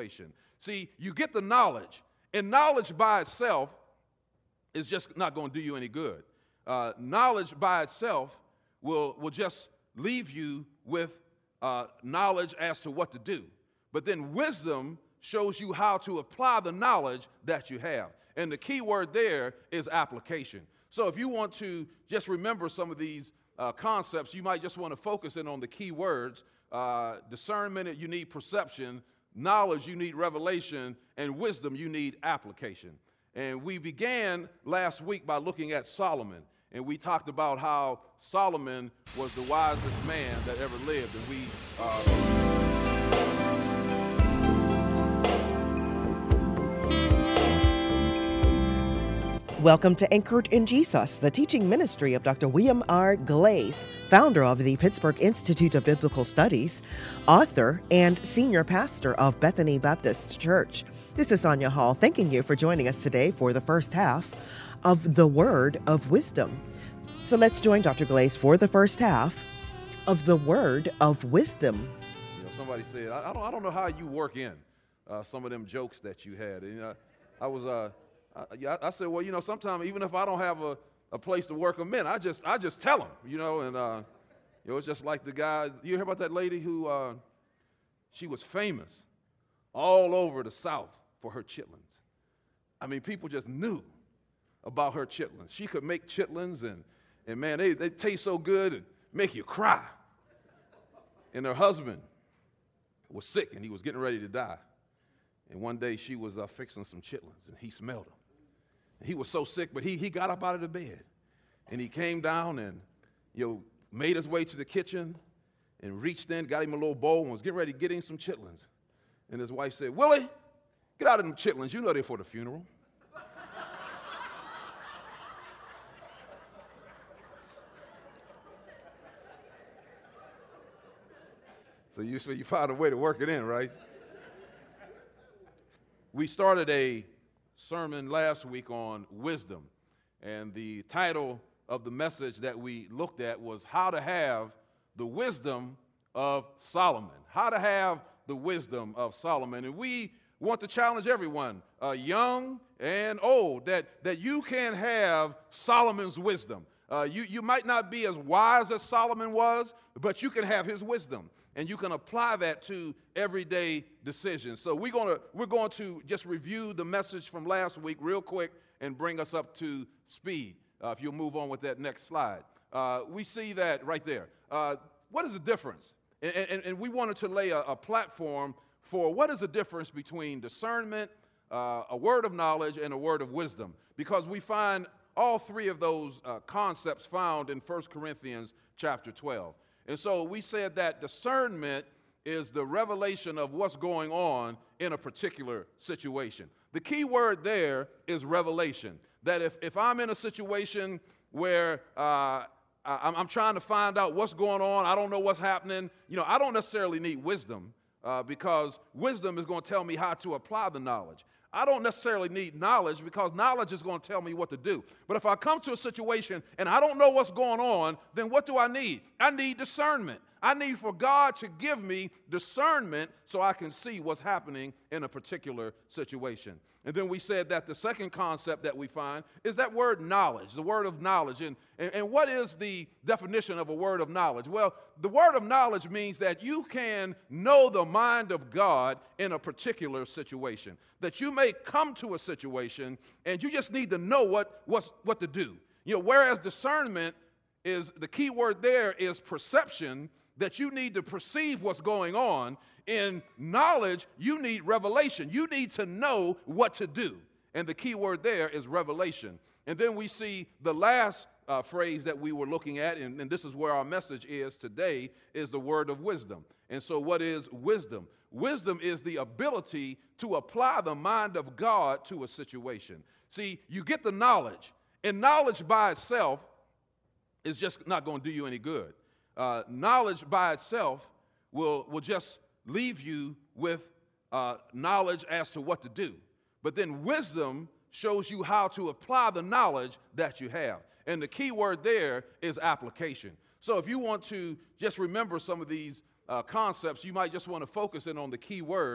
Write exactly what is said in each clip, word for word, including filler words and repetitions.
situation. See, you get the knowledge, and knowledge by itself is just not going to do you any good. Uh, knowledge by itself will, will just leave you with uh, knowledge as to what to do. But then wisdom shows you how to apply the knowledge that you have. And the key word there is application. So if you want to just remember some of these uh, concepts, you might just want to focus in on the key words. Uh, discernment, you need perception. Knowledge, you need revelation. And wisdom, you need application. And we began last week by looking at Solomon. And we talked about how Solomon was the wisest man that ever lived. And we... Uh, Welcome to Anchored in Jesus, the teaching ministry of Doctor William R. Glaze, founder of the Pittsburgh Institute of Biblical Studies, author, and senior pastor of Bethany Baptist Church. This is Sonia Hall, thanking you for joining us today for the first half of the Word of Wisdom. So let's join Doctor Glaze for the first half of the Word of Wisdom. You know, somebody said, I, I, don't, I don't know how you work in uh, some of them jokes that you had. And, you know, I was... Uh, I, yeah, I said, well, you know, sometimes even if I don't have a, a place to work them in, I just I just tell them, you know, and uh, you know, it's just like the guy. You hear about that lady who uh, she was famous all over the South for her chitlins. I mean, people just knew about her chitlins. She could make chitlins, and and man, they they taste so good and make you cry. And her husband was sick, and he was getting ready to die. And one day she was uh, fixing some chitlins, and he smelled them. He was so sick, but he, he got up out of the bed, and he came down and, you know, made his way to the kitchen and reached in, got him a little bowl, and was getting ready to get him some chitlins. And his wife said, Willie, get out of them chitlins. You know they're for the funeral. So you, so you found a way to work it in, right? We started a sermon last week on wisdom, and the title of the message that we looked at was How to Have the Wisdom of Solomon. How to have the wisdom of Solomon. And we want to challenge everyone, uh, young and old, that, that you can have Solomon's wisdom. Uh, you, you might not be as wise as Solomon was, but you can have his wisdom. And you can apply that to everyday decisions. So we're going to we're going to just review the message from last week real quick and bring us up to speed. Uh, if you'll move on with that next slide. Uh, we see that right there. Uh, what is the difference? And, and, and we wanted to lay a, a platform for what is the difference between discernment, uh, a word of knowledge, and a word of wisdom. Because we find all three of those uh, concepts found in First Corinthians chapter twelve. And so we said that discernment is the revelation of what's going on in a particular situation. The key word there is revelation. That if, if I'm in a situation where uh, I'm, I'm trying to find out what's going on, I don't know what's happening, you know, I don't necessarily need wisdom uh, because wisdom is going to tell me how to apply the knowledge. I don't necessarily need knowledge because knowledge is going to tell me what to do. But if I come to a situation and I don't know what's going on, then what do I need? I need discernment. I need for God to give me discernment so I can see what's happening in a particular situation. And then we said that the second concept that we find is that word knowledge, the word of knowledge. And, and, and what is the definition of a word of knowledge? Well, the word of knowledge means that you can know the mind of God in a particular situation. That you may come to a situation and you just need to know what, what's, what to do. You know, whereas discernment is, the key word there is perception, that you need to perceive what's going on. In knowledge, you need revelation. You need to know what to do. And the key word there is revelation. And then we see the last uh, phrase that we were looking at, and, and this is where our message is today, is the word of wisdom. And so what is wisdom? Wisdom is the ability to apply the mind of God to a situation. See, you get the knowledge, and knowledge by itself is just not going to do you any good. Uh, knowledge by itself will, will just leave you with uh, knowledge as to what to do. But then wisdom shows you how to apply the knowledge that you have. And the key word there is application. So if you want to just remember some of these uh, concepts, you might just want to focus in on the key words.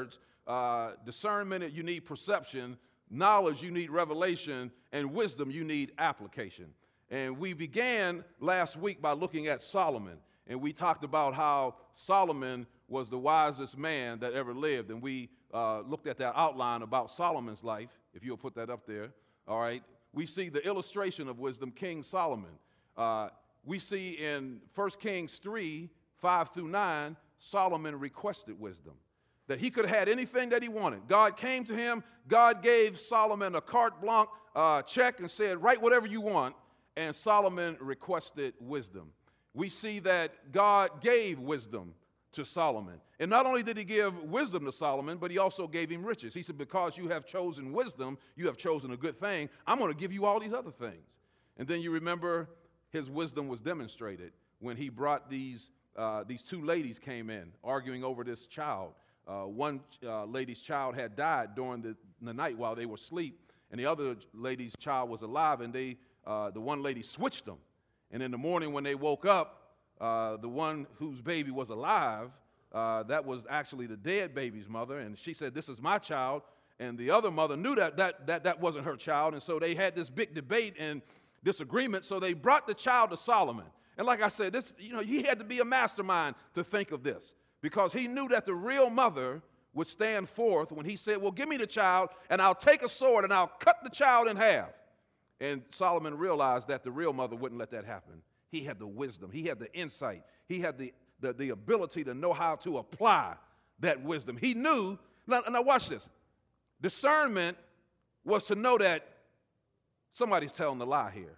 uh, discernment, you need perception. Knowledge, you need revelation. And wisdom, you need application. And we began last week by looking at Solomon. And we talked about how Solomon was the wisest man that ever lived. And we uh, looked at that outline about Solomon's life, if you'll put that up there. All right. We see the illustration of wisdom, King Solomon. Uh, we see in First Kings three, five through nine, Solomon requested wisdom, that he could have had anything that he wanted. God came to him. God gave Solomon a carte blanche uh, check and said, write whatever you want. And Solomon requested wisdom. We see that God gave wisdom to Solomon. And not only did he give wisdom to Solomon, but he also gave him riches. He said, because you have chosen wisdom, you have chosen a good thing. I'm going to give you all these other things. And then you remember his wisdom was demonstrated when he brought these, uh, these two ladies came in arguing over this child. Uh, one uh, lady's child had died during the, the night while they were asleep, and the other lady's child was alive, and they, uh, the one lady switched them. And in the morning when they woke up, uh, the one whose baby was alive, uh, that was actually the dead baby's mother, and she said, this is my child. And the other mother knew that that, that that wasn't her child, and so they had this big debate and disagreement, so they brought the child to Solomon. And like I said, this, you know, he had to be a mastermind to think of this, because he knew that the real mother would stand forth when he said, well, give me the child, and I'll take a sword, and I'll cut the child in half. And Solomon realized that the real mother wouldn't let that happen. He had the wisdom. He had the insight. He had the, the, the ability to know how to apply that wisdom. He knew, now, now watch this. Discernment was to know that somebody's telling a lie here.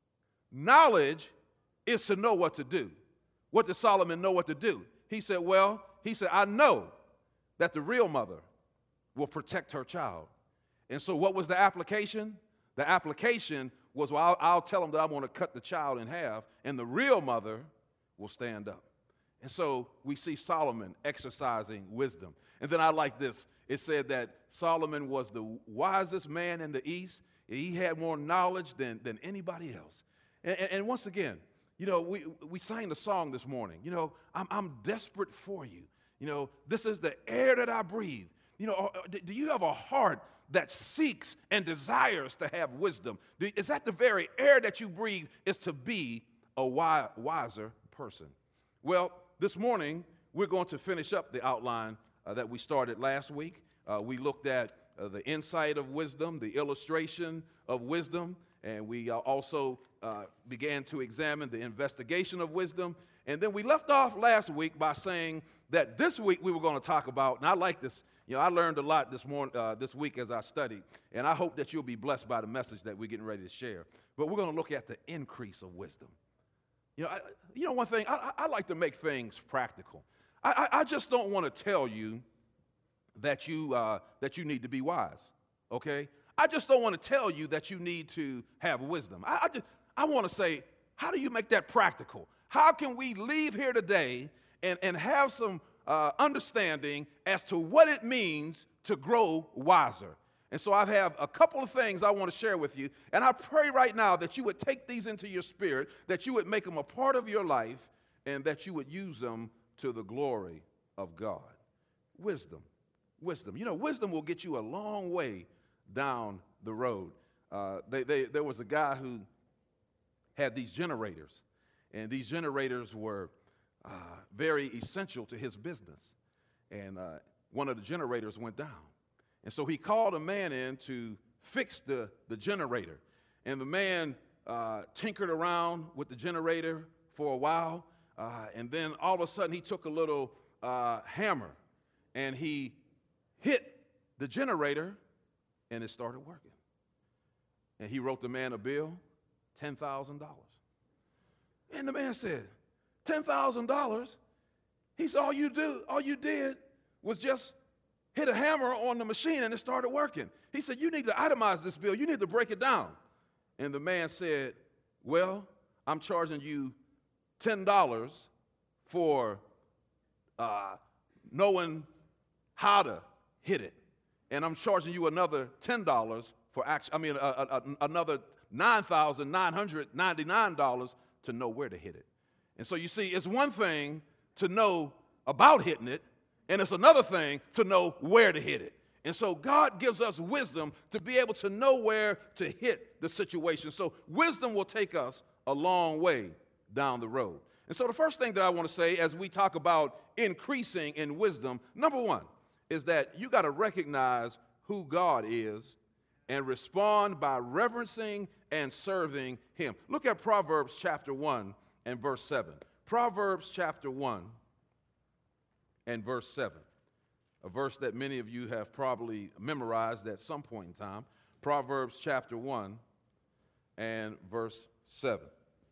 Knowledge is to know what to do. What did Solomon know what to do? He said, well, he said, I know that the real mother will protect her child. And so what was the application? The application was, well, I'll, I'll tell them that I'm going to cut the child in half, and the real mother will stand up. And so we see Solomon exercising wisdom. And then I like this. It said that Solomon was the wisest man in the East. He had more knowledge than, than anybody else. And, and, and once again, you know, we, we sang the song this morning. You know, I'm, I'm desperate for you. You know, this is the air that I breathe. You know, do you have a heart that seeks and desires to have wisdom? Is that the very air that you breathe, is to be a wise, wiser person? Well, this morning, we're going to finish up the outline uh, that we started last week. Uh, we looked at uh, the insight of wisdom, the illustration of wisdom, and we uh, also uh, began to examine the investigation of wisdom. And then we left off last week by saying that this week we were going to talk about, and I like this. You know, I learned a lot this morning, uh, this week as I studied, and I hope that you'll be blessed by the message that we're getting ready to share. But we're going to look at the increase of wisdom. You know, I, you know one thing, I, I like to make things practical. I, I, I just don't want to tell you that you, uh, that you need to be wise, okay? I just don't want to tell you that you need to have wisdom. I, I, just, I want to say, how do you make that practical? How can we leave here today and, and have some Uh, understanding as to what it means to grow wiser? And so I have a couple of things I want to share with you, and I pray right now that you would take these into your spirit, that you would make them a part of your life, and that you would use them to the glory of God. Wisdom. Wisdom. You know, wisdom will get you a long way down the road. Uh, they, they, there was a guy who had these generators, and these generators were Uh, very essential to his business. And uh, one of the generators went down. And so he called a man in to fix the, the generator. And the man uh, tinkered around with the generator for a while. Uh, and then all of a sudden he took a little uh, hammer and he hit the generator, and it started working. And he wrote the man a bill, ten thousand dollars. And the man said, ten thousand dollars? He said, all you do, all you did was just hit a hammer on the machine and it started working. He said, you need to itemize this bill. You need to break it down. And the man said, well, I'm charging you ten dollars for uh, knowing how to hit it. And I'm charging you another ten dollars for action, I mean, uh, uh, another nine thousand nine hundred ninety-nine dollars to know where to hit it. And so you see, it's one thing to know about hitting it. and it's another thing to know where to hit it. And so God gives us wisdom to be able to know where to hit the situation. So wisdom will take us a long way down the road. And so the first thing that I want to say as we talk about increasing in wisdom, number one, is that you got to recognize who God is and respond by reverencing and serving him. Look at Proverbs chapter one and verse seven. Proverbs chapter one and verse seven. A verse that many of you have probably memorized at some point in time. Proverbs chapter one and verse seven.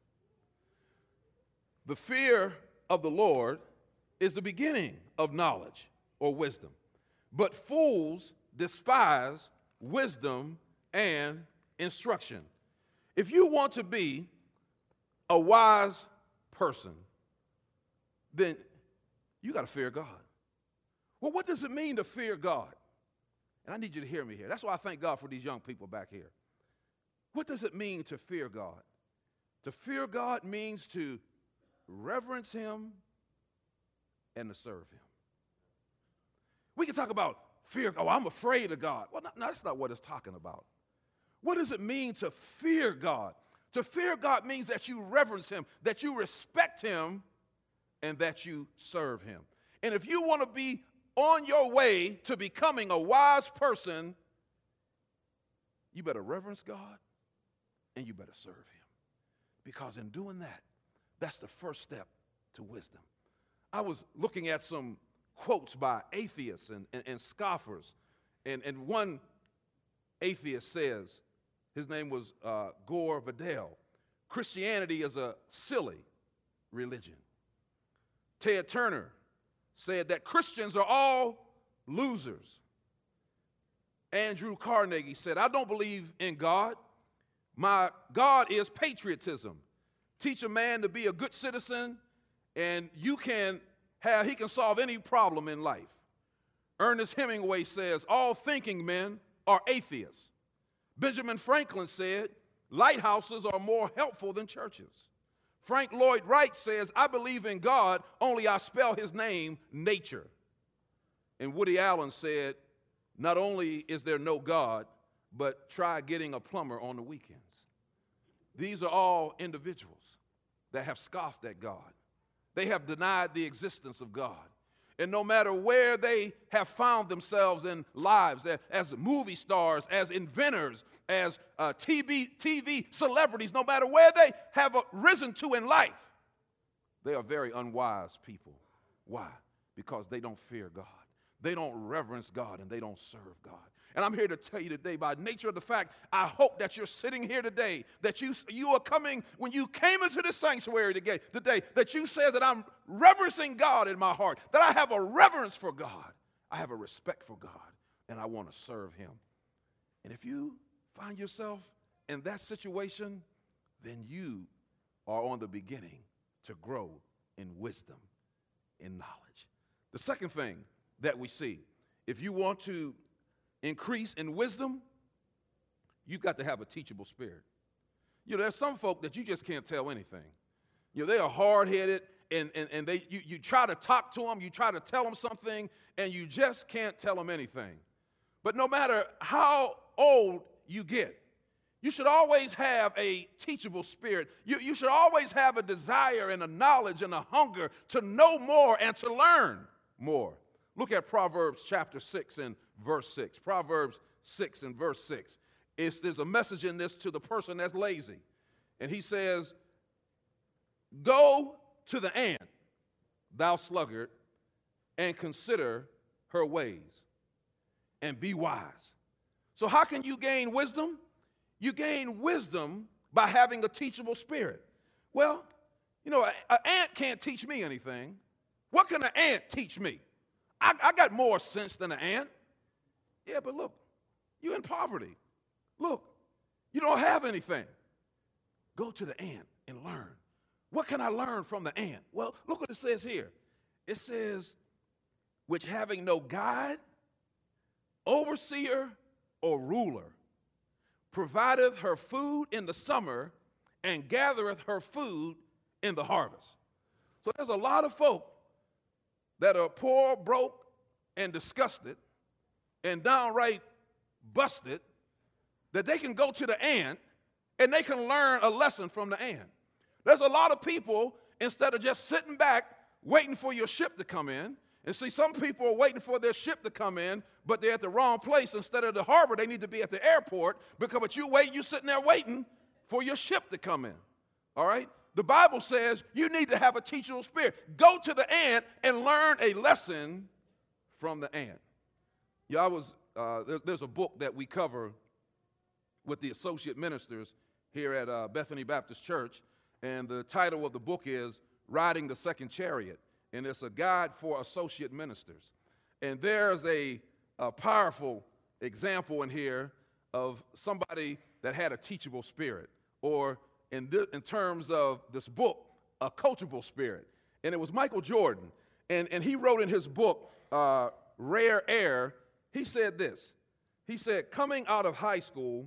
The fear of the Lord is the beginning of knowledge or wisdom, but fools despise wisdom and instruction. If you want to be a wise person, then you got to fear God. Well, what does it mean to fear God? And I need you to hear me here. That's why I thank God for these young people back here. What does it mean to fear God? To fear God means to reverence him and to serve him. We can talk about fear. Oh, I'm afraid of God. Well, no, no, that's not what it's talking about. What does it mean to fear God? To fear God means that you reverence him, that you respect him, and that you serve him. And if you want to be on your way to becoming a wise person, you better reverence God and you better serve him. Because in doing that, that's the first step to wisdom. I was looking at some quotes by atheists and, and, and scoffers, and, and one atheist says, his name was uh, Gore Vidal, Christianity is a silly religion. Ted Turner said that Christians are all losers. Andrew Carnegie said, I don't believe in God. My God is patriotism. Teach a man to be a good citizen, and you can have, he can solve any problem in life. Ernest Hemingway says, all thinking men are atheists. Benjamin Franklin said, lighthouses are more helpful than churches. Frank Lloyd Wright says, I believe in God, only I spell his name nature. And Woody Allen said, not only is there no God, but try getting a plumber on the weekends. These are all individuals that have scoffed at God. They have denied the existence of God. And no matter where they have found themselves in lives, as, as movie stars, as inventors, as uh, T V, T V celebrities, no matter where they have uh, risen to in life, they are very unwise people. Why? Because they don't fear God. They don't reverence God, and they don't serve God. And I'm here to tell you today, by nature of the fact, I hope that you're sitting here today, that you, you are coming, when you came into the sanctuary today, today, that you said that I'm reverencing God in my heart, that I have a reverence for God, I have a respect for God, and I want to serve him. And if you find yourself in that situation, then you are on the beginning to grow in wisdom, in knowledge. The second thing that we see, if you want to increase in wisdom, you've got to have a teachable spirit. You know, there's some folk that you just can't tell anything. You know, they are hard-headed, and, and, and they you, you try to talk to them, you try to tell them something, and you just can't tell them anything. But no matter how old you get, you should always have a teachable spirit. You, you should always have a desire and a knowledge and a hunger to know more and to learn more. Look at Proverbs chapter six and verse six. Proverbs six and verse six. It's, there's a message in this to the person that's lazy. And he says, go to the ant, thou sluggard, and consider her ways, and be wise. So how can you gain wisdom? You gain wisdom by having a teachable spirit. Well, you know, an ant can't teach me anything. What can an ant teach me? I, I got more sense than an ant. Yeah, but look, you're in poverty. Look, you don't have anything. Go to the ant and learn. What can I learn from the ant? Well, look what it says here. It says, which having no guide, overseer, or ruler, provideth her food in the summer and gathereth her food in the harvest. So there's a lot of folk that are poor, broke, and disgusted and downright busted that they can go to the ant and they can learn a lesson from the ant. There's a lot of people, instead of just sitting back waiting for your ship to come in, and see, some people are waiting for their ship to come in, but they're at the wrong place. Instead of the harbor, they need to be at the airport, because but you wait, you're sitting there waiting for your ship to come in. All right? The Bible says you need to have a teachable spirit. Go to the ant and learn a lesson from the ant. Yeah, I was, uh, there, there's a book that we cover with the associate ministers here at uh, Bethany Baptist Church, and the title of the book is Riding the Second Chariot, and it's a guide for associate ministers. And there's a, a powerful example in here of somebody that had a teachable spirit, or in, th- in terms of this book, a coachable spirit. And it was Michael Jordan, and, and he wrote in his book, uh, Rare Air, he said this. He said, coming out of high school,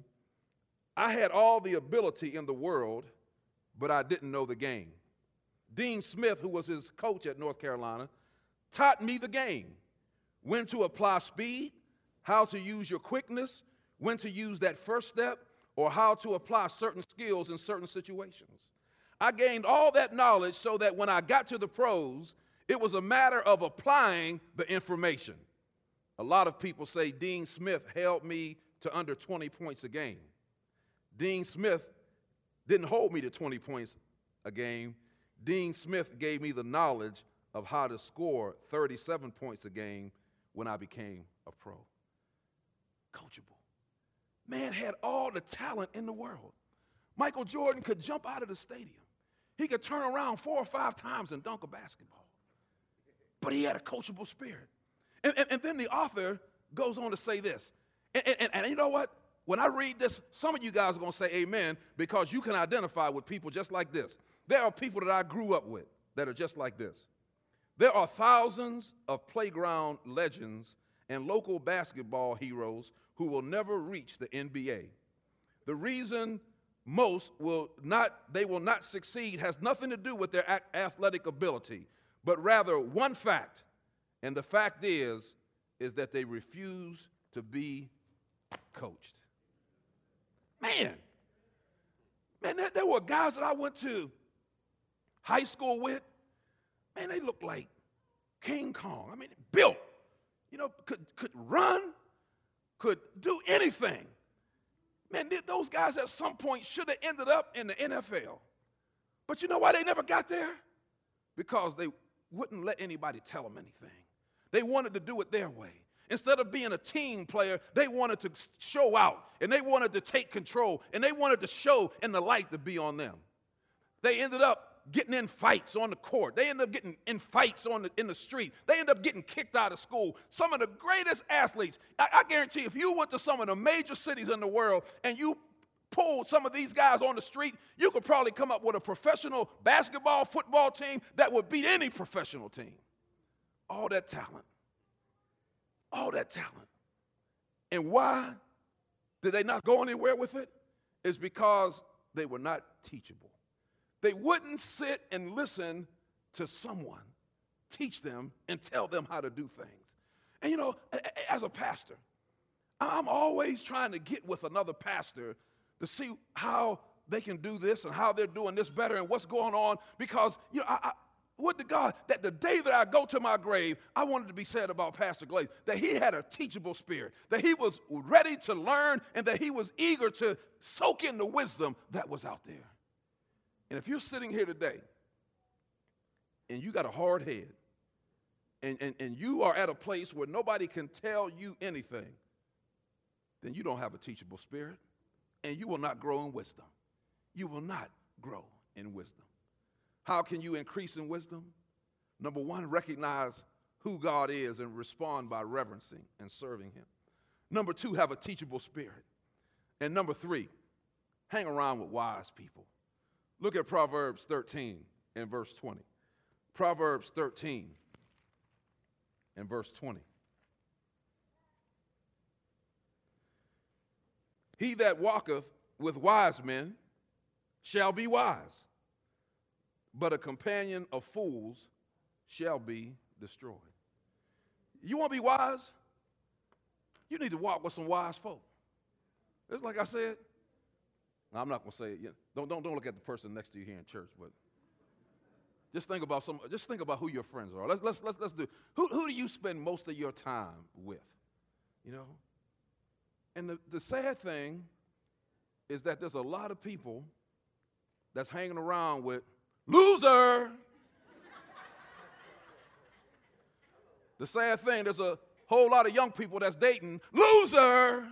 I had all the ability in the world, but I didn't know the game. Dean Smith, who was his coach at North Carolina, taught me the game, when to apply speed, how to use your quickness, when to use that first step, or how to apply certain skills in certain situations. I gained all that knowledge so that when I got to the pros, it was a matter of applying the information. A lot of people say Dean Smith held me to under twenty points a game. Dean Smith didn't hold me to twenty points a game. Dean Smith gave me the knowledge of how to score thirty-seven points a game when I became a pro. Coachable. Man had all the talent in the world. Michael Jordan could jump out of the stadium. He could turn around four or five times and dunk a basketball. But he had a coachable spirit. And, and, and then the author goes on to say this. And, and, and you know what? When I read this, some of you guys are going to say amen, because you can identify with people just like this. There are people that I grew up with that are just like this. There are thousands of playground legends and local basketball heroes who will never reach the N B A. The reason most will not, they will not succeed has nothing to do with their a- athletic ability, but rather one fact, and the fact is, is that they refuse to be coached. Man, man, there, there were guys that I went to high school with, man, they looked like King Kong. I mean, built, you know, could, could run, could do anything. Man, those guys at some point should have ended up in the N F L. But you know why they never got there? Because they wouldn't let anybody tell them anything. They wanted to do it their way. Instead of being a team player, they wanted to show out, and they wanted to take control, and they wanted to show and the light to be on them. They ended up getting in fights on the court. They ended up getting in fights on the, in the street. They ended up getting kicked out of school. Some of the greatest athletes, I, I guarantee if you went to some of the major cities in the world and you pulled some of these guys on the street, you could probably come up with a professional basketball, football team that would beat any professional team. All that talent. All that talent. And why did they not go anywhere with it? It's because they were not teachable. They wouldn't sit and listen to someone teach them and tell them how to do things. And you know, as a pastor, I'm always trying to get with another pastor to see how they can do this and how they're doing this better and what's going on, because, you know, I, I would to God that the day that I go to my grave, I wanted to be said about Pastor Glaze, that he had a teachable spirit, that he was ready to learn, and that he was eager to soak in the wisdom that was out there. And if you're sitting here today and you got a hard head and, and, and you are at a place where nobody can tell you anything, then you don't have a teachable spirit, and you will not grow in wisdom. You will not grow in wisdom. How can you increase in wisdom? Number one, recognize who God is and respond by reverencing and serving him. Number two, have a teachable spirit. And number three, hang around with wise people. Look at Proverbs thirteen and verse twenty. Proverbs thirteen and verse twenty. He that walketh with wise men shall be wise, but a companion of fools shall be destroyed. You want to be wise? You need to walk with some wise folk. It's like I said. Now, I'm not going to say it yet. Don't, don't, don't look at the person next to you here in church, but just think about some. Just think about who your friends are. Let's let's let's let's do. Who who do you spend most of your time with? You know. And the, the sad thing is that there's a lot of people that's hanging around with loser. The sad thing, there's a whole lot of young people that's dating loser.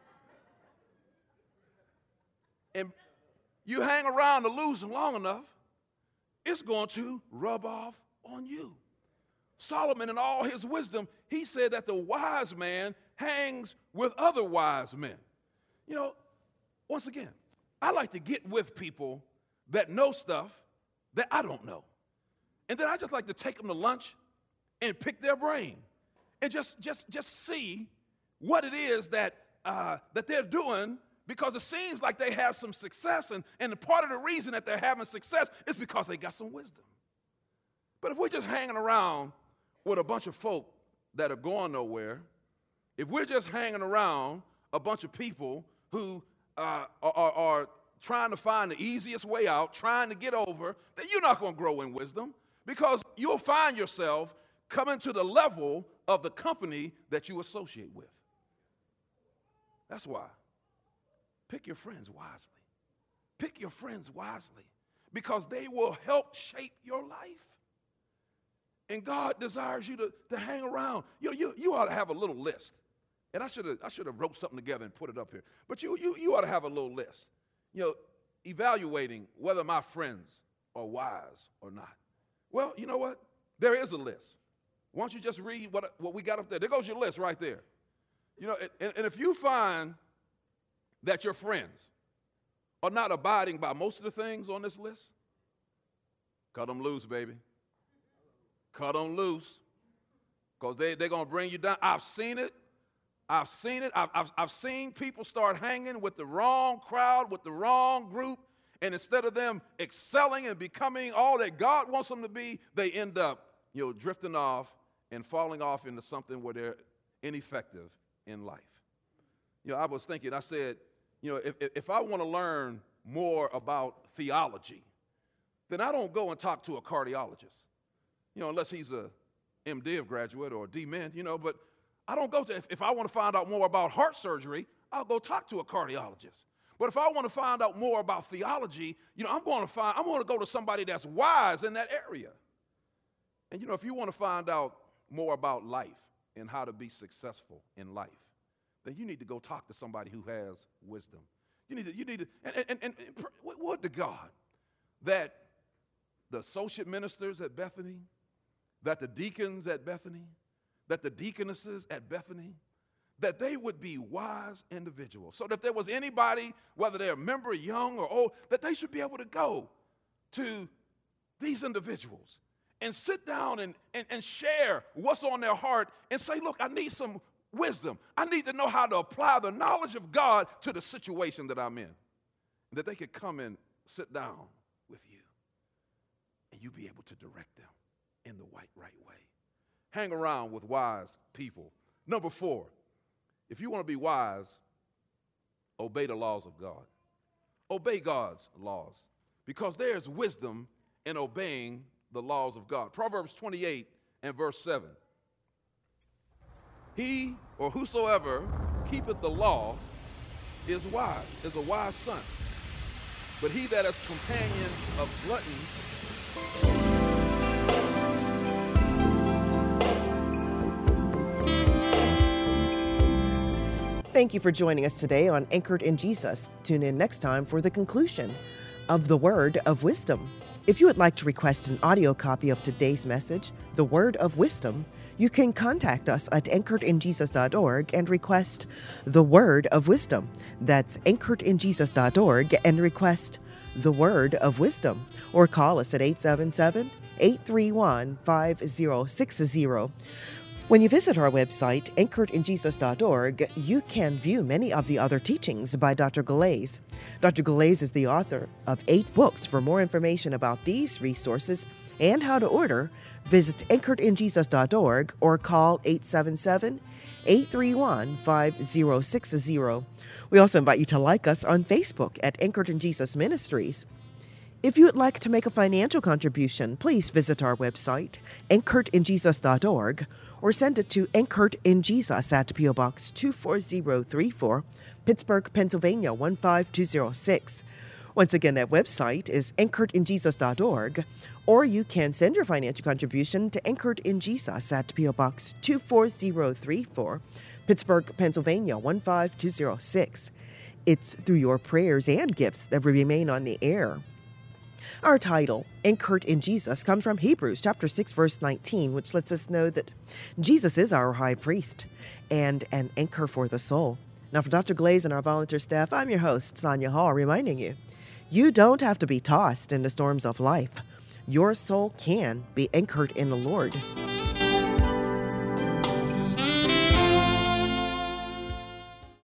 And you hang around the loser long enough, it's going to rub off on you. Solomon, in all his wisdom, he said that the wise man hangs with other wise men. You know, once again, I like to get with people that know stuff that I don't know. And then I just like to take them to lunch and pick their brain and just, just, just see what it is that, uh, that they're doing, because it seems like they have some success, and, and part of the reason that they're having success is because they got some wisdom. But if we're just hanging around with a bunch of folk that are going nowhere, if we're just hanging around a bunch of people who uh, are, are, are trying to find the easiest way out, trying to get over, then you're not going to grow in wisdom, because you'll find yourself coming to the level of the company that you associate with. That's why. Pick your friends wisely. Pick your friends wisely, because they will help shape your life. And God desires you to, to hang around. You know, you, you ought to have a little list. And I should have I should have wrote something together and put it up here. But you, you, you ought to have a little list. You know, evaluating whether my friends are wise or not. Well, you know what? There is a list. Why don't you just read what, what we got up there? There goes your list right there. You know, and, and if you find that your friends are not abiding by most of the things on this list, cut them loose, baby. Cut them loose, because they, they're going to bring you down. I've seen it. I've seen it. I've, I've, I've seen people start hanging with the wrong crowd, with the wrong group, and instead of them excelling and becoming all that God wants them to be, they end up, you know, drifting off and falling off into something where they're ineffective in life. You know, I was thinking, I said, you know, if, if I want to learn more about theology, then I don't go and talk to a cardiologist. You know, unless he's a M Div graduate or a D Min, you know, but I don't go to, if, if I want to find out more about heart surgery, I'll go talk to a cardiologist. But if I want to find out more about theology, you know, I'm going to find, I'm going to go to somebody that's wise in that area. And, you know, if you want to find out more about life and how to be successful in life, then you need to go talk to somebody who has wisdom. You need to, you need to, and, and, and, and would to God that the associate ministers at Bethany, that the deacons at Bethany, that the deaconesses at Bethany, that they would be wise individuals. So that if there was anybody, whether they're a member, young or old, that they should be able to go to these individuals and sit down and, and, and share what's on their heart and say, look, I need some wisdom. I need to know how to apply the knowledge of God to the situation that I'm in. And that they could come and sit down with you, and you be able to direct them in the right, right way. Hang around with wise people. Number four, if you want to be wise, obey the laws of God. Obey God's laws, because there's wisdom in obeying the laws of God. Proverbs twenty-eight and verse seven. He or whosoever keepeth the law is wise, is a wise son. But he that is companion of gluttons Thank you for joining us today on Anchored in Jesus. Tune in next time for the conclusion of the Word of Wisdom. If you would like to request an audio copy of today's message, The Word of Wisdom, you can contact us at anchored in jesus dot org and request The Word of Wisdom. That's anchored in jesus dot org and request The Word of Wisdom. Or call us at eight seven seven, eight three one, five zero six zero. When you visit our website, anchored in jesus dot org, you can view many of the other teachings by Doctor Glaze. Doctor Glaze is the author of eight books. For more information about these resources and how to order, visit anchored in jesus dot org or call eight seven seven, eight three one, five zero six zero. We also invite you to like us on Facebook at Anchored in Jesus Ministries. If you would like to make a financial contribution, please visit our website, anchored in jesus dot org, or send it to Anchored in Jesus at P O. Box two four zero three four, Pittsburgh, Pennsylvania one five two zero six. Once again, that website is anchored in jesus dot org, or you can send your financial contribution to Anchored in Jesus at P O. Box two four zero three four, Pittsburgh, Pennsylvania one five two zero six. It's through your prayers and gifts that we remain on the air. Our title, Anchored in Jesus, comes from Hebrews chapter six, verse nineteen, which lets us know that Jesus is our high priest and an anchor for the soul. Now, for Doctor Glaze and our volunteer staff, I'm your host, Sonia Hall, reminding you, you don't have to be tossed in the storms of life. Your soul can be anchored in the Lord.